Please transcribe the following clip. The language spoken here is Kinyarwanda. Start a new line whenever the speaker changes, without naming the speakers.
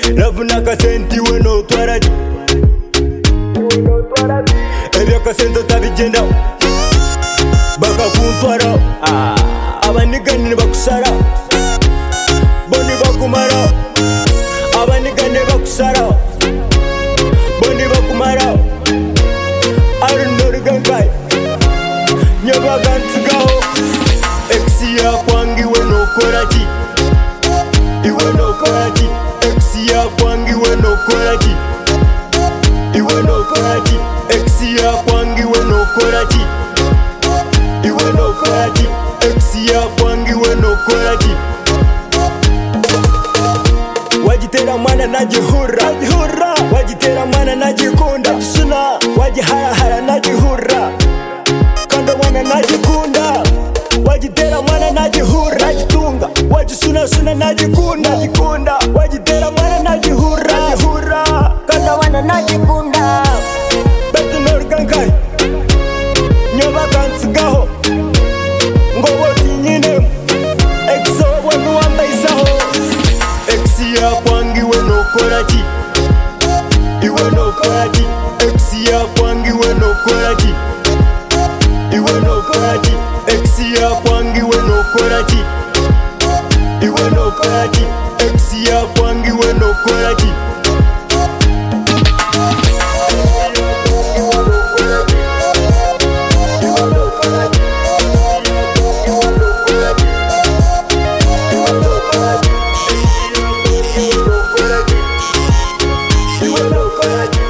ravuna kasenti we no twaraji ebya kasenti tabigenda bakakuntwara abanigani bakusara boni bakumara abanigani bakusara boni bakumara arunorigangai nyabagansigaho eksiya kwangi we no koraji iwe no koraji eksiya kwangi we no koraji iwe no koraji eksiya kwangi we no koraji iwe no koraji eksiya kwangi we no koraji wajitera mwana najihura wajitera mwana najikunda suna wajiharahara najihura kando mwana najikunda wajitera mwana najihura najitunga wajisuna najikunda wajitera mwana najihura kando mwana najikunda betunorgankai nyobagansigaho ngobotinyine exo wanu wambaisaho eksiya kwangi we no koraji iwe no koraji eksiya kwangi we no koraji iwe no koraji eksiya kwangi we no koraji iwe no koraji eksiya kwangi we no koraji I